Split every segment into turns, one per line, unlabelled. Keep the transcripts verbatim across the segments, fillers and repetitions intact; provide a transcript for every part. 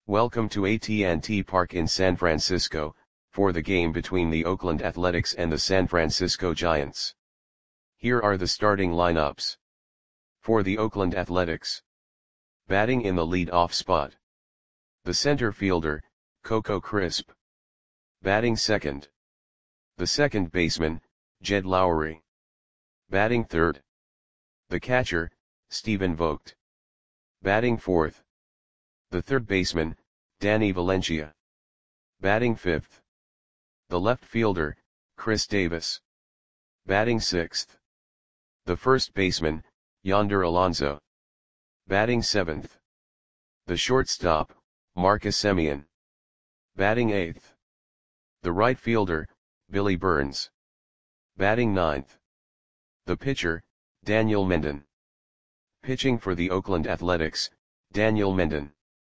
Welcome to A T and T Park in San Francisco, for the game between the Oakland Athletics and the San Francisco Giants. Here are the starting lineups. For the Oakland Athletics. Batting in the lead-off spot. The center fielder, Coco Crisp. Batting second. The second baseman, Jed Lowrie. Batting third. The catcher, Stephen Vogt. Batting fourth. The third baseman, Danny Valencia. Batting fifth. The left fielder, Chris Davis. Batting sixth. The first baseman, Yonder Alonso. Batting seventh. The shortstop, Marcus Semien. Batting eighth. The right fielder, Billy Burns. Batting ninth. The pitcher, Daniel Mendon. Pitching for the Oakland Athletics, Daniel Mendon.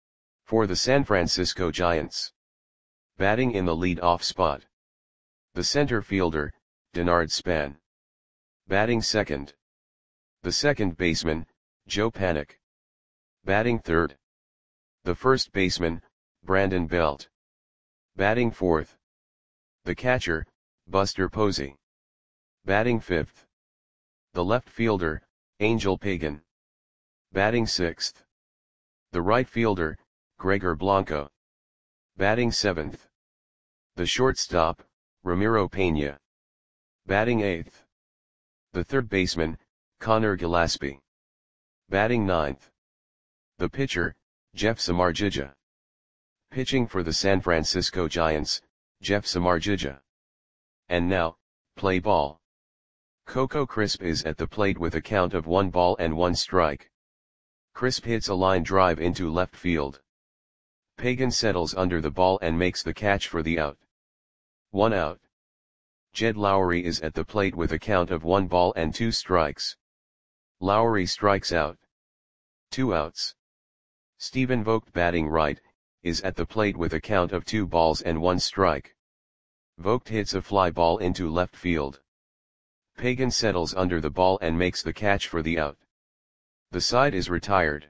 For the San Francisco Giants. Batting in the lead-off spot. The center fielder, Denard Span. Batting second. The second baseman, Joe Panik. Batting third. The first baseman, Brandon Belt. Batting fourth. The catcher, Buster Posey. Batting fifth. The left fielder, Angel Pagan. Batting sixth. The right fielder, Gregor Blanco. Batting seventh. The shortstop, Ramiro Pena. Batting eighth. The third baseman, Connor Gillespie. Batting ninth. The pitcher, Jeff Samardzija. Pitching for the San Francisco Giants, Jeff Samardzija. And now, play ball. Coco Crisp is at the plate with a count of one ball and one strike. Crisp hits a line drive into left field. Pagan settles under the ball and makes the catch for the out. One out. Jed Lowrie is at the plate with a count of one ball and two strikes. Lowrie strikes out. Two outs. Stephen Vogt, batting right, is at the plate with a count of two balls and one strike. Vogt hits a fly ball into left field. Pagan settles under the ball and makes the catch for the out. The side is retired.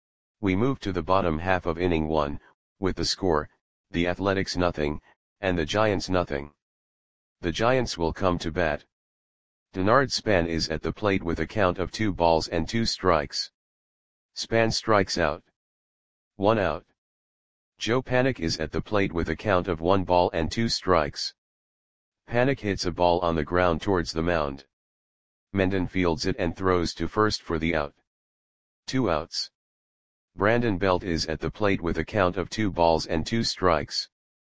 We move to the bottom half of inning one, with the score, the Athletics nothing, and the Giants nothing. The Giants will come to bat. Denard Span is at the plate with a count of two balls and two strikes. Span strikes out. One out. Joe Panik is at the plate with a count of one ball and two strikes. Panik hits a ball on the ground towards the mound. Mendon fields it and throws to first for the out. Two outs. Brandon Belt is at the plate with a count of two balls and two strikes.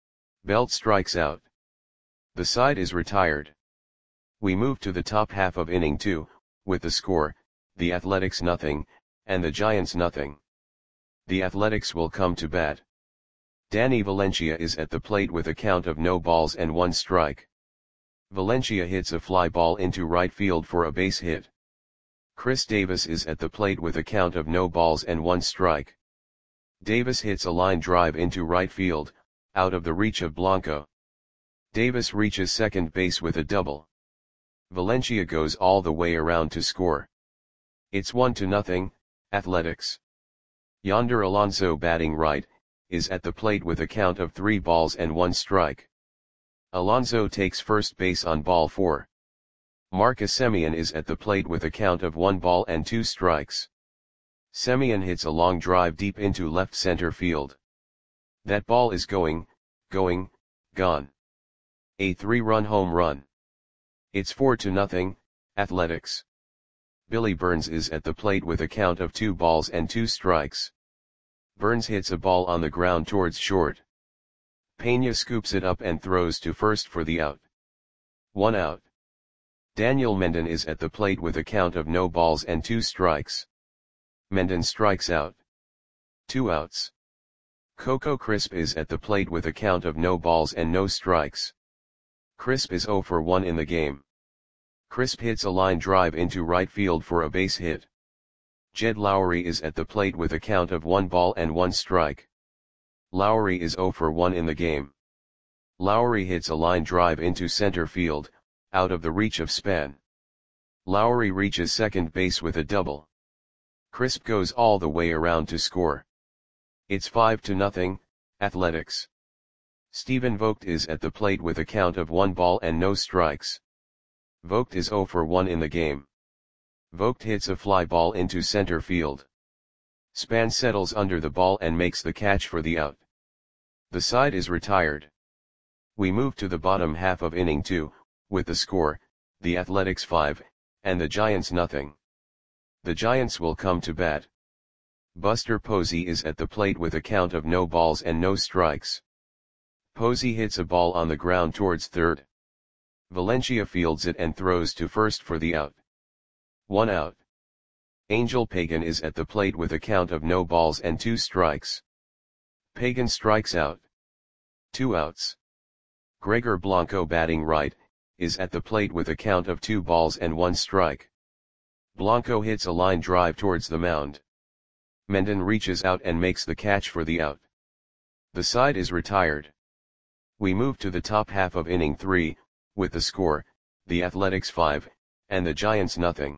Belt strikes out. The side is retired. We move to the top half of inning two, with the score, the Athletics nothing, and the Giants nothing. The Athletics will come to bat. Danny Valencia is at the plate with a count of no balls and one strike. Valencia hits a fly ball into right field for a base hit. Chris Davis is at the plate with a count of no balls and one strike. Davis hits a line drive into right field, out of the reach of Blanco. Davis reaches second base with a double. Valencia goes all the way around to score. It's one to nothing, Athletics. Yonder Alonso, batting right, is at the plate with a count of three balls and one strike. Alonso takes first base on ball four. Marcus Semien is at the plate with a count of one ball and two strikes. Semien hits a long drive deep into left center field. That ball is going, going, gone. A three-run home run. It's four to nothing, Athletics. Billy Burns is at the plate with a count of two balls and two strikes. Burns hits a ball on the ground towards short. Pena scoops it up and throws to first for the out. One out. Daniel Mendon is at the plate with a count of no balls and two strikes. Mendon strikes out. Two outs. Coco Crisp is at the plate with a count of no balls and no strikes. Crisp is zero for one in the game. Crisp hits a line drive into right field for a base hit. Jed Lowrie is at the plate with a count of one ball and one strike. Lowrie is zero for one in the game. Lowrie hits a line drive into center field, out of the reach of Span. Lowrie reaches second base with a double. Crisp goes all the way around to score. It's five to nothing, Athletics. Stephen Vogt is at the plate with a count of one ball and no strikes. Vogt is zero for one in the game. Vogt hits a fly ball into center field. Span settles under the ball and makes the catch for the out. The side is retired. We move to the bottom half of inning two, with the score, the Athletics five, and the Giants nothing. The Giants will come to bat. Buster Posey is at the plate with a count of no balls and no strikes. Posey hits a ball on the ground towards third. Valencia fields it and throws to first for the out. One out. Angel Pagan is at the plate with a count of no balls and two strikes. Pagan strikes out. Two outs. Gregor Blanco, batting right, is at the plate with a count of two balls and one strike. Blanco hits a line drive towards the mound. Mendon reaches out and makes the catch for the out. The side is retired. We move to the top half of inning three, with the score, the Athletics five, and the Giants nothing.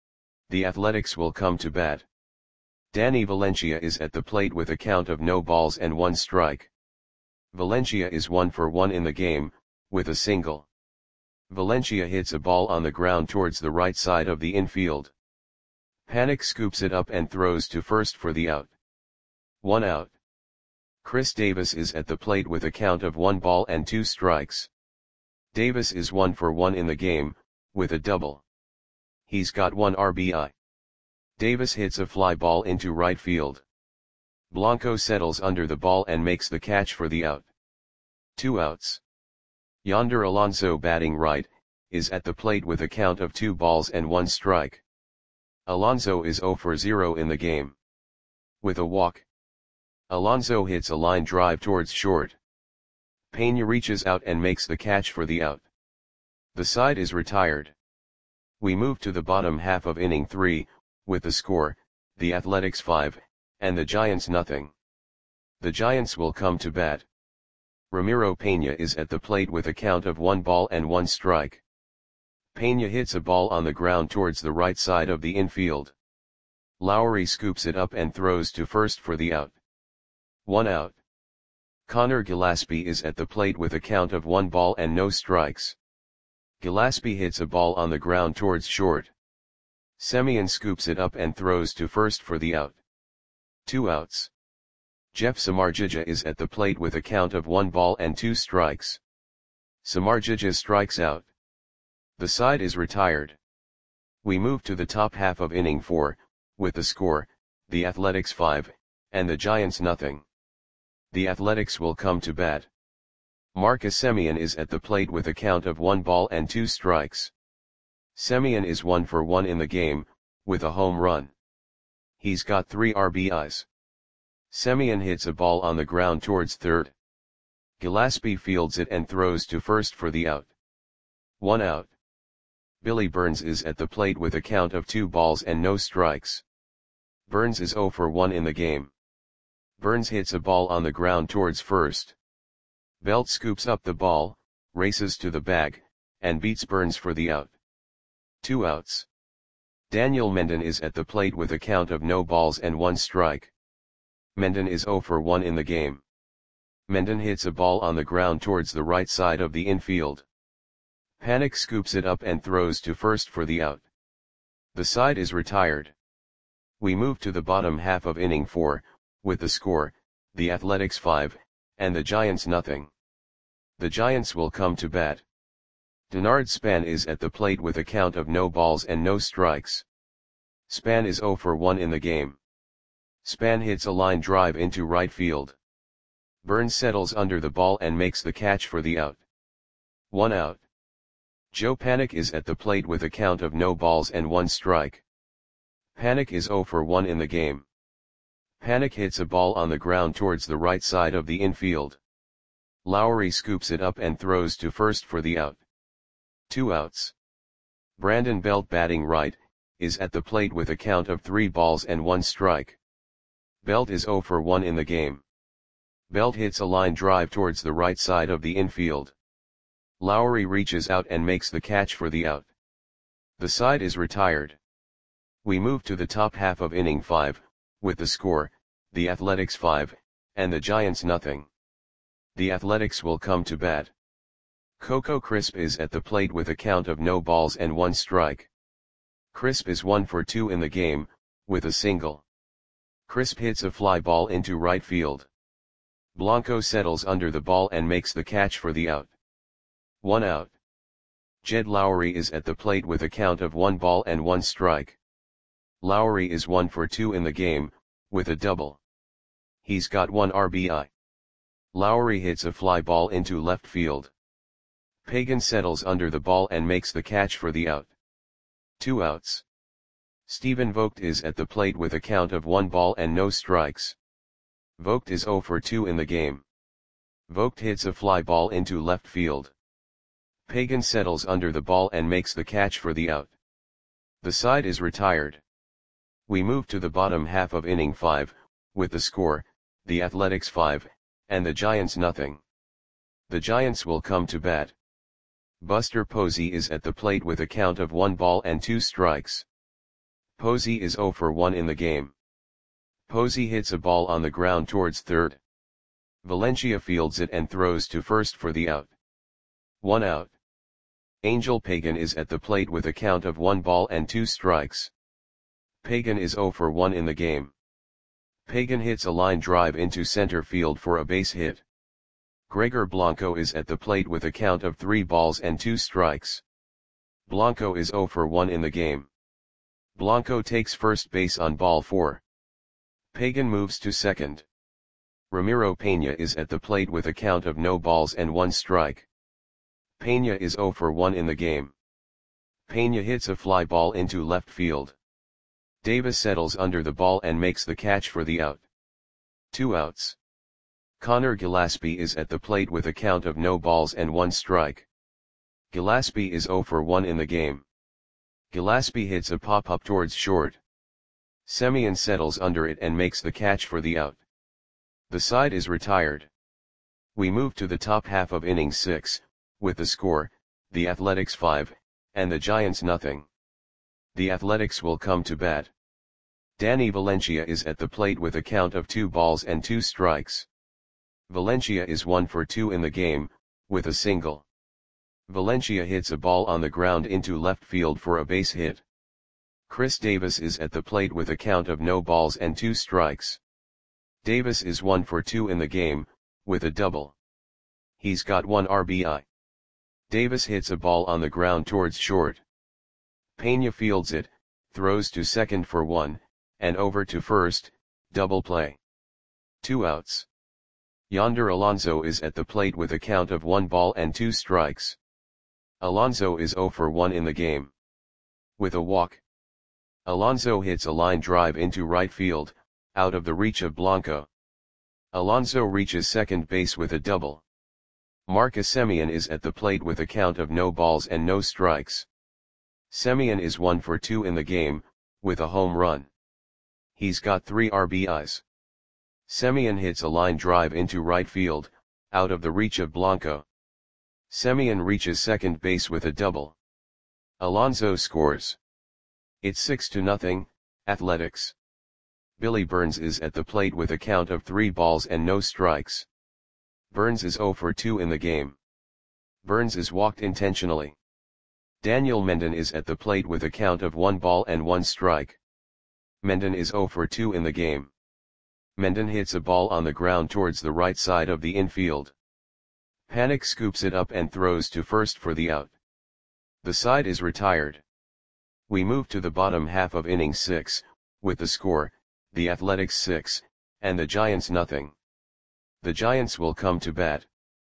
The Athletics will come to bat. Danny Valencia is at the plate with a count of no balls and one strike. Valencia is one for one in the game, with a single. Valencia hits a ball on the ground towards the right side of the infield. Panik scoops it up and throws to first for the out. One out. Chris Davis is at the plate with a count of one ball and two strikes. Davis is one for one in the game, with a double. He's got one R B I. Davis hits a fly ball into right field. Blanco settles under the ball and makes the catch for the out. Two outs. Yonder Alonso, batting right, is at the plate with a count of two balls and one strike. Alonso is zero for zero in the game. With a walk. Alonso hits a line drive towards short. Pena reaches out and makes the catch for the out. The side is retired. We move to the bottom half of inning three, with the score, the Athletics five, and the Giants nothing. The Giants will come to bat. Ramiro Pena is at the plate with a count of one ball and one strike. Pena hits a ball on the ground towards the right side of the infield. Lowry scoops it up and throws to first for the out. One out. Connor Gillaspie is at the plate with a count of one ball and no strikes. Gillaspie hits a ball on the ground towards short. Semien scoops it up and throws to first for the out. Two outs. Jeff Samardzija is at the plate with a count of one ball and two strikes. Samardzija strikes out. The side is retired. We move to the top half of inning four, with the score, the Athletics five, and the Giants nothing. The Athletics will come to bat. Marcus Semien is at the plate with a count of one ball and two strikes. Semien is one for one in the game, with a home run. He's got three R B Is. Semien hits a ball on the ground towards third. Gillaspie fields it and throws to first for the out. One out. Billy Burns is at the plate with a count of two balls and no strikes. Burns is zero for one in the game. Burns hits a ball on the ground towards first. Belt scoops up the ball, races to the bag, and beats Burns for the out. Two outs. Daniel Mendon is at the plate with a count of no balls and one strike. Mendon is zero for one in the game. Mendon hits a ball on the ground towards the right side of the infield. Panik scoops it up and throws to first for the out. The side is retired. We move to the bottom half of inning four, with the score, the Athletics five, and the Giants nothing. The Giants will come to bat. Denard Span is at the plate with a count of no balls and no strikes. Span is zero for one in the game. Span hits a line drive into right field. Burns settles under the ball and makes the catch for the out. One out. Joe Panik is at the plate with a count of no balls and one strike. Panik is zero for one in the game. Panik hits a ball on the ground towards the right side of the infield. Lowry scoops it up and throws to first for the out. Two outs. Brandon Belt, batting right, is at the plate with a count of three balls and one strike. Belt is zero for one in the game. Belt hits a line drive towards the right side of the infield. Lowry reaches out and makes the catch for the out. The side is retired. We move to the top half of inning five, with the score, the Athletics five, and the Giants nothing. The Athletics will come to bat. Coco Crisp is at the plate with a count of no balls and one strike. Crisp is one for two in the game, with a single. Crisp hits a fly ball into right field. Blanco settles under the ball and makes the catch for the out. One out. Jed Lowrie is at the plate with a count of one ball and one strike. Lowrie is one for two in the game, with a double. He's got one R B I. Lowrie hits a fly ball into left field. Pagan settles under the ball and makes the catch for the out. Two outs. Stephen Vogt is at the plate with a count of one ball and no strikes. Vogt is zero for two in the game. Vogt hits a fly ball into left field. Pagan settles under the ball and makes the catch for the out. The side is retired. We move to the bottom half of inning five, with the score, the Athletics five, and the Giants nothing. The Giants will come to bat. Buster Posey is at the plate with a count of one ball and two strikes. Posey is zero for one in the game. Posey hits a ball on the ground towards third. Valencia fields it and throws to first for the out. One out. Angel Pagan is at the plate with a count of one ball and two strikes. Pagan is zero for one in the game. Pagan hits a line drive into center field for a base hit. Gregor Blanco is at the plate with a count of three balls and two strikes. Blanco is zero for one in the game. Blanco takes first base on ball four. Pagan moves to second. Ramiro Pena is at the plate with a count of no balls and one strike. Pena is zero for one in the game. Pena hits a fly ball into left field. Davis settles under the ball and makes the catch for the out. Two outs. Connor Gillaspie is at the plate with a count of no balls and one strike. Gillaspie is zero for one in the game. Gillaspie hits a pop-up towards short. Semien settles under it and makes the catch for the out. The side is retired. We move to the top half of inning six, with the score, the Athletics five, and the Giants nothing. The Athletics will come to bat. Danny Valencia is at the plate with a count of two balls and two strikes. Valencia is one for two in the game, with a single. Valencia hits a ball on the ground into left field for a base hit. Chris Davis is at the plate with a count of no balls and two strikes. Davis is one for two in the game, with a double. He's got one R B I. Davis hits a ball on the ground towards short. Pena fields it, throws to second for one, and over to first, double play. Two outs. Yonder Alonso is at the plate with a count of one ball and two strikes. Alonso is zero for one in the game. With a walk. Alonso hits a line drive into right field, out of the reach of Blanco. Alonso reaches second base with a double. Marcus Semien is at the plate with a count of no balls and no strikes. Semien is one for two in the game, with a home run. He's got three R B Is. Semien hits a line drive into right field, out of the reach of Blanco. Semien reaches second base with a double. Alonso scores. It's six to nothing, Athletics. Billy Burns is at the plate with a count of three balls and no strikes. Burns is zero for two in the game. Burns is walked intentionally. Daniel Mendon is at the plate with a count of one ball and one strike. Mendon is zero for two in the game. Mendon hits a ball on the ground towards the right side of the infield. Panik scoops it up and throws to first for the out. The side is retired. We move to the bottom half of inning six, with the score, the Athletics six, and the Giants nothing. The Giants will come to bat.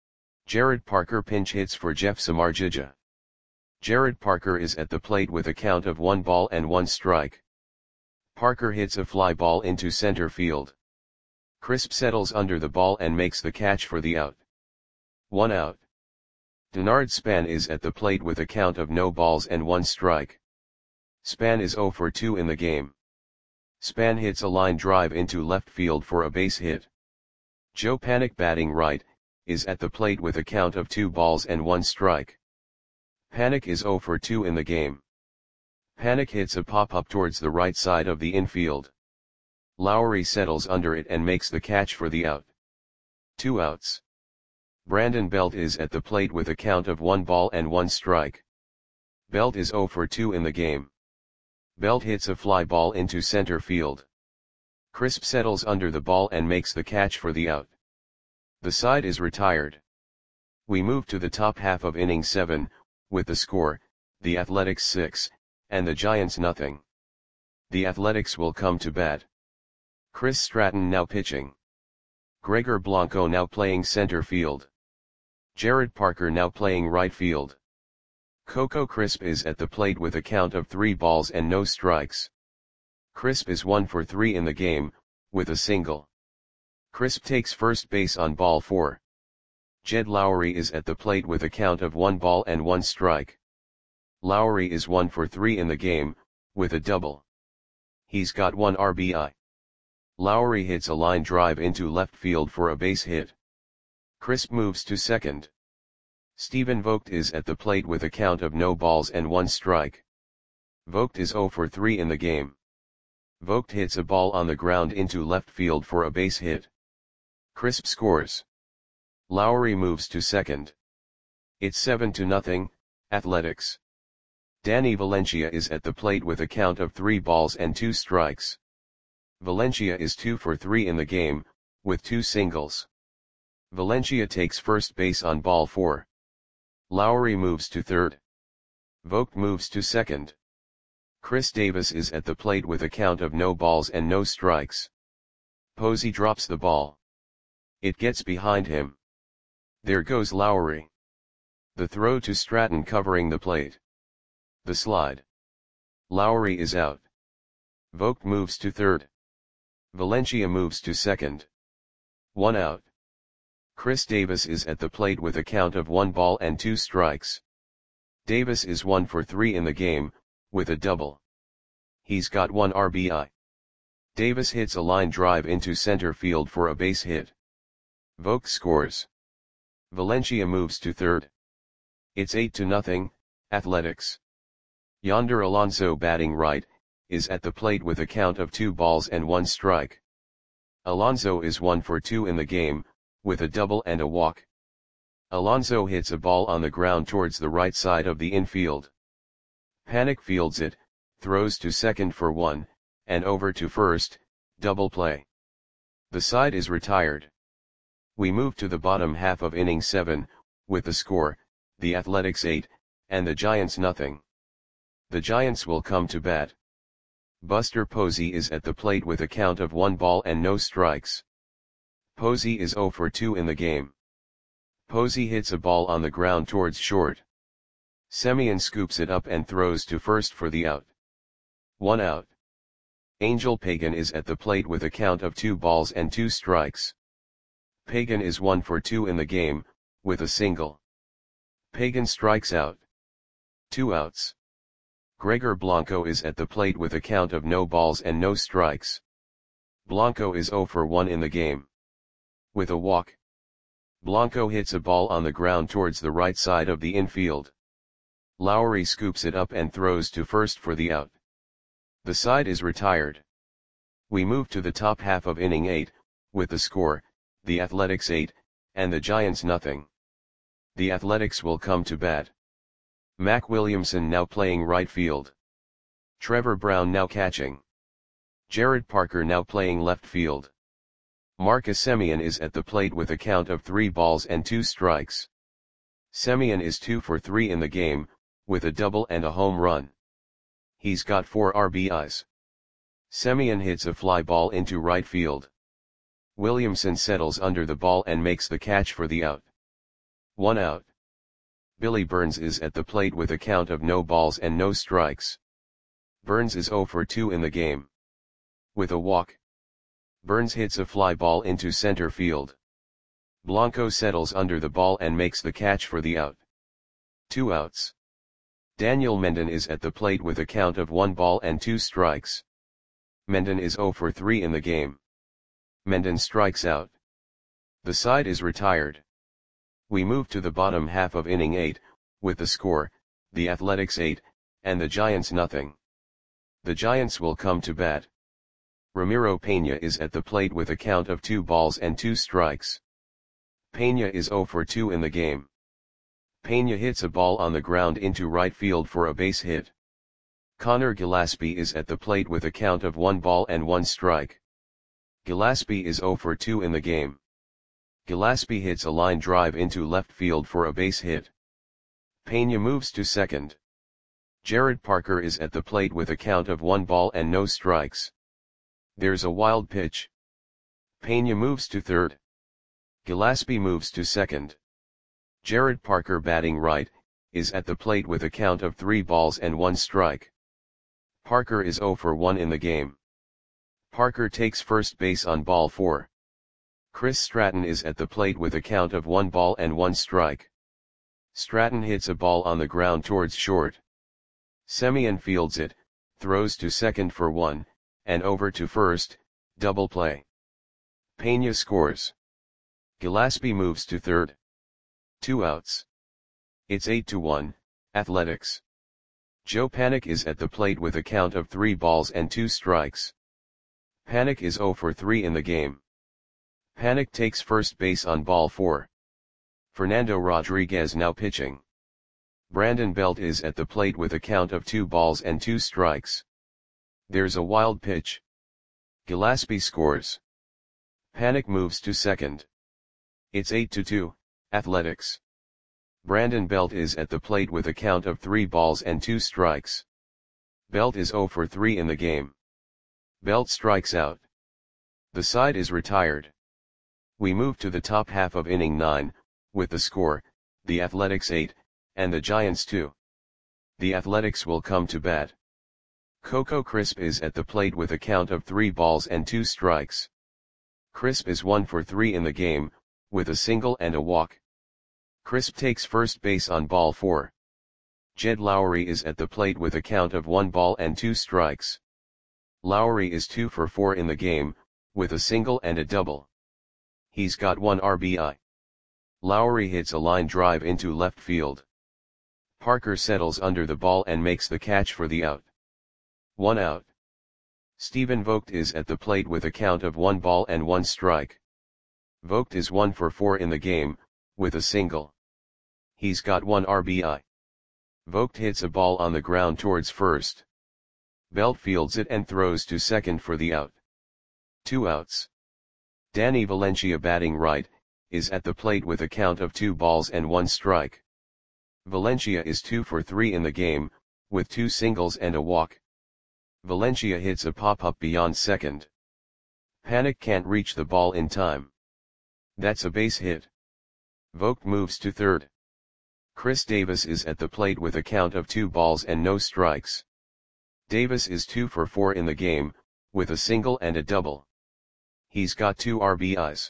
Jared Parker pinch hits for Jeff Samardzija. Jared Parker is at the plate with a count of one ball and one strike. Parker hits a fly ball into center field. Crisp settles under the ball and makes the catch for the out. One out. Denard Span is at the plate with a count of no balls and one strike. Span is zero for two in the game. Span hits a line drive into left field for a base hit. Joe Panik, batting right, is at the plate with a count of two balls and one strike. Panik is zero for two in the game. Panik hits a pop-up towards the right side of the infield. Lowrie settles under it and makes the catch for the out. Two outs. Brandon Belt is at the plate with a count of one ball and one strike. Belt is zero for two in the game. Belt hits a fly ball into center field. Crisp settles under the ball and makes the catch for the out. The side is retired. We move to the top half of inning seven, with the score, the Athletics six, and the Giants nothing. The Athletics will come to bat. Chris Stratton now pitching. Gregor Blanco now playing center field. Jared Parker now playing right field. Coco Crisp is at the plate with a count of three balls and no strikes. Crisp is one for three in the game, with a single. Crisp takes first base on ball four. Jed Lowry is at the plate with a count of one ball and one strike. Lowry is one for three in the game, with a double. He's got one R B I. Lowry hits a line drive into left field for a base hit. Crisp moves to second. Stephen Vogt is at the plate with a count of no balls and one strike. Vogt is zero for three in the game. Vogt hits a ball on the ground into left field for a base hit. Crisp scores. Lowry moves to second. It's seven to nothing, Athletics. Danny Valencia is at the plate with a count of three balls and two strikes. Valencia is two for three in the game, with two singles. Valencia takes first base on ball four. Lowry moves to third. Vogt moves to second. Chris Davis is at the plate with a count of no balls and no strikes. Posey drops the ball. It gets behind him. There goes Lowry. The throw to Stratton covering the plate. The slide. Lowry is out. Vogt moves to third. Valencia moves to second. One out. Chris Davis is at the plate with a count of one ball and two strikes. Davis is one for three in the game, with a double. He's got one R B I. Davis hits a line drive into center field for a base hit. Vogt scores. Valencia moves to third. It's eight to nothing, Athletics. Yonder Alonso batting right, is at the plate with a count of two balls and one strike. Alonso is one for two in the game, with a double and a walk. Alonso hits a ball on the ground towards the right side of the infield. Panik fields it, throws to second for one, and over to first, double play. The side is retired. We move to the bottom half of inning seven, with the score, the Athletics eight, and the Giants nothing. The Giants will come to bat. Buster Posey is at the plate with a count of one ball and no strikes. Posey is zero for two in the game. Posey hits a ball on the ground towards short. Semien scoops it up and throws to first for the out. One out. Angel Pagan is at the plate with a count of two balls and two strikes. Pagan is one for two in the game, with a single. Pagan strikes out. Two outs. Gregor Blanco is at the plate with a count of no balls and no strikes. Blanco is zero for one in the game. With a walk. Blanco hits a ball on the ground towards the right side of the infield. Lowry scoops it up and throws to first for the out. The side is retired. We move to the top half of inning eight, with the score, the Athletics eight, and the Giants nothing. The Athletics will come to bat. Mac Williamson now playing right field. Trevor Brown now catching. Jared Parker now playing left field. Marcus Semien is at the plate with a count of three balls and two strikes. Semien is two for three in the game, with a double and a home run. He's got four R B Is. Semien hits a fly ball into right field. Williamson settles under the ball and makes the catch for the out. One out. Billy Burns is at the plate with a count of no balls and no strikes. Burns is zero for two in the game. With a walk. Burns hits a fly ball into center field. Blanco settles under the ball and makes the catch for the out. Two outs. Daniel Mendon is at the plate with a count of one ball and two strikes. Mendon is zero for three in the game. Mendon strikes out. The side is retired. We move to the bottom half of inning eight, with the score, the Athletics eight, and the Giants nothing. The Giants will come to bat. Ramiro Peña is at the plate with a count of two balls and two strikes. Pena is zero for two in the game. Pena hits a ball on the ground into right field for a base hit. Connor Gillaspie is at the plate with a count of one ball and one strike. Gillaspie is zero for two in the game. Gillaspie hits a line drive into left field for a base hit. Pena moves to second. Jared Parker is at the plate with a count of one ball and no strikes. There's a wild pitch. Pena moves to third. Gillaspie moves to second. Jared Parker, batting right, is at the plate with a count of three balls and one strike. Parker is zero for one in the game. Parker takes first base on ball four. Chris Stratton is at the plate with a count of one ball and one strike. Stratton hits a ball on the ground towards short. Semien fields it, throws to second for one, and over to first, double play. Pena scores. Gillaspie moves to third. Two outs. It's eight to one, Athletics. Joe Panik is at the plate with a count of three balls and two strikes. Panik is zero for three in the game. Panik takes first base on ball four. Fernando Rodriguez now pitching. Brandon Belt is at the plate with a count of two balls and two strikes. There's a wild pitch. Gillaspie scores. Panik moves to second. It's eight to two, Athletics. Brandon Belt is at the plate with a count of three balls and two strikes. Belt is zero for three in the game. Belt strikes out. The side is retired. We move to the top half of inning nine, with the score, the Athletics eight, and the Giants two. The Athletics will come to bat. Coco Crisp is at the plate with a count of three balls and two strikes. Crisp is one for three in the game, with a single and a walk. Crisp takes first base on ball four. Jed Lowry is at the plate with a count of one ball and two strikes. Lowry is two for four in the game, with a single and a double. He's got one R B I. Lowry hits a line drive into left field. Parker settles under the ball and makes the catch for the out. One out. Stephen Vogt is at the plate with a count of one ball and one strike. Vogt is one for four in the game, with a single. He's got one R B I. Vogt hits a ball on the ground towards first. Belt fields it and throws to second for the out. Two outs. Danny Valencia, batting right, is at the plate with a count of two balls and one strike. Valencia is two for three in the game, with two singles and a walk. Valencia hits a pop-up beyond second. Panik can't reach the ball in time. That's a base hit. Vogt moves to third. Chris Davis is at the plate with a count of two balls and no strikes. Davis is two for four in the game, with a single and a double. He's got two R B Is.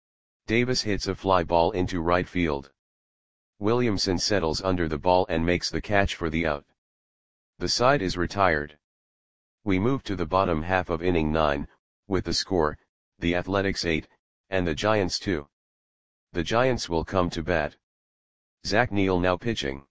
Davis hits a fly ball into right field. Williamson settles under the ball and makes the catch for the out. The side is retired. We move to the bottom half of inning nine, with the score, the Athletics eight, and the Giants two. The Giants will come to bat. Zach Neal now pitching.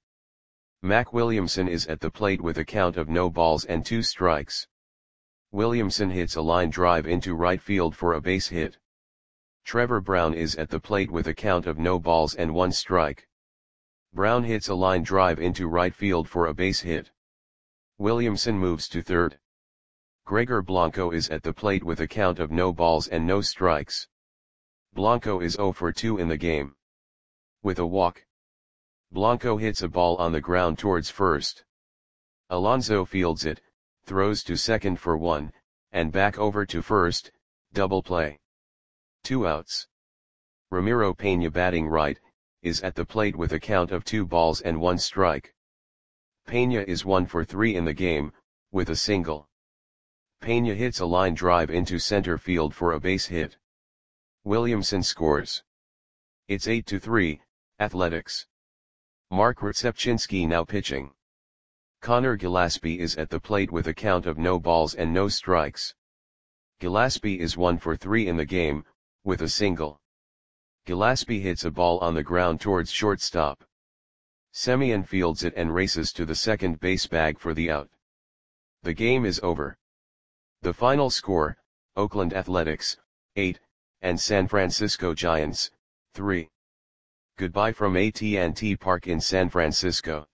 Mac Williamson is at the plate with a count of no balls and two strikes. Williamson hits a line drive into right field for a base hit. Trevor Brown is at the plate with a count of no balls and one strike. Brown hits a line drive into right field for a base hit. Williamson moves to third. Gregor Blanco is at the plate with a count of no balls and no strikes. Blanco is zero for two in the game. With a walk. Blanco hits a ball on the ground towards first. Alonso fields it, throws to second for one, and back over to first, double play. Two outs. Ramiro Pena, batting right, is at the plate with a count of two balls and one strike. Pena is one for three in the game, with a single. Pena hits a line drive into center field for a base hit. Williamson scores. It's eight to three, Athletics. Mark Rzepczynski now pitching. Connor Gillaspie is at the plate with a count of no balls and no strikes. Gillaspie is one for three in the game, with a single. Gillaspie hits a ball on the ground towards shortstop. Semien fields it and races to the second base bag for the out. The game is over. The final score, Oakland Athletics, eight, and San Francisco Giants, three. Goodbye from A T and T Park in San Francisco.